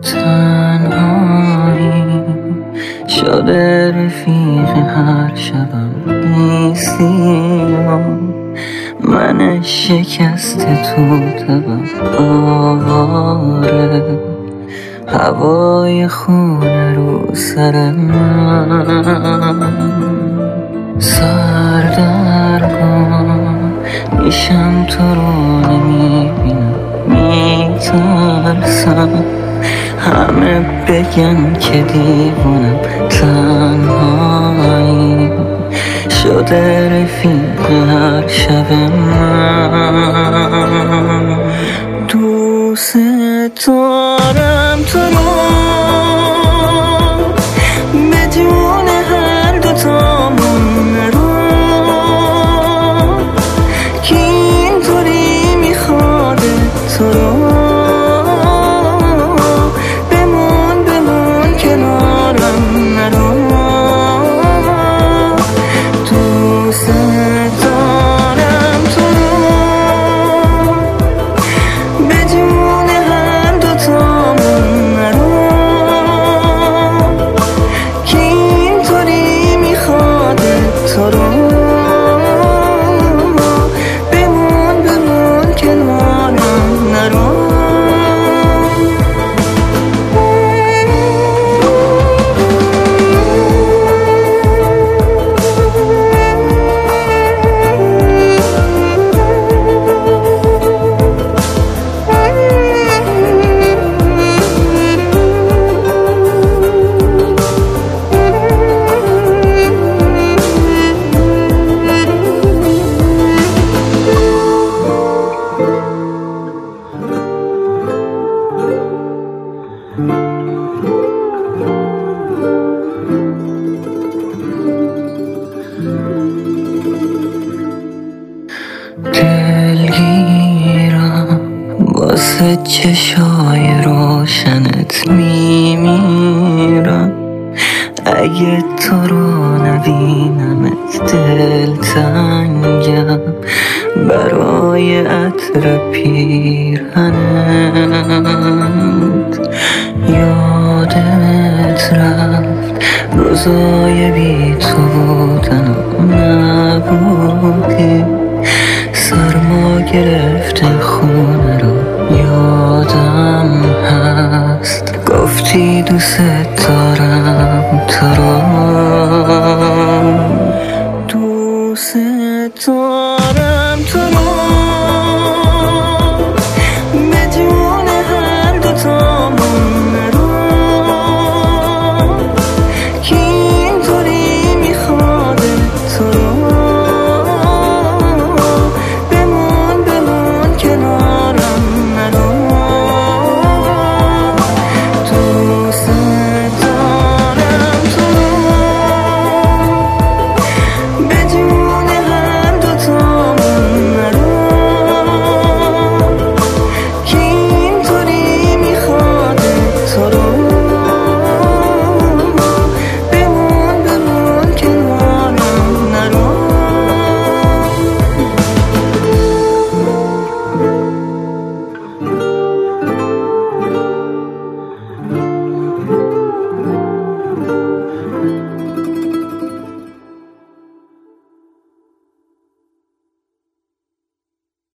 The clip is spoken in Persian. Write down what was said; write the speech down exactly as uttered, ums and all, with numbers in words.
تنهایی شده رفیق هر شبم نیستی من شکست تو تبم آواره هوای خونه رو سر من سردرگم میشم تو رو نمیبینم میترسم همه بگن که دیوونم تنهایی شده رفیق هر شب من دوست دارم تو رو بدون هر دوتامون رو که اینطوری میخواد تو رو دلگیرم واسه چشای روشنت میمیرم اگه تو رو نبینمت دلتنگم برای عطر پیرهنت یادت رفت روزای بی تو بودن نبودی سرما گرفته خونه رو یادم هست گفتی دوست دارم تو رو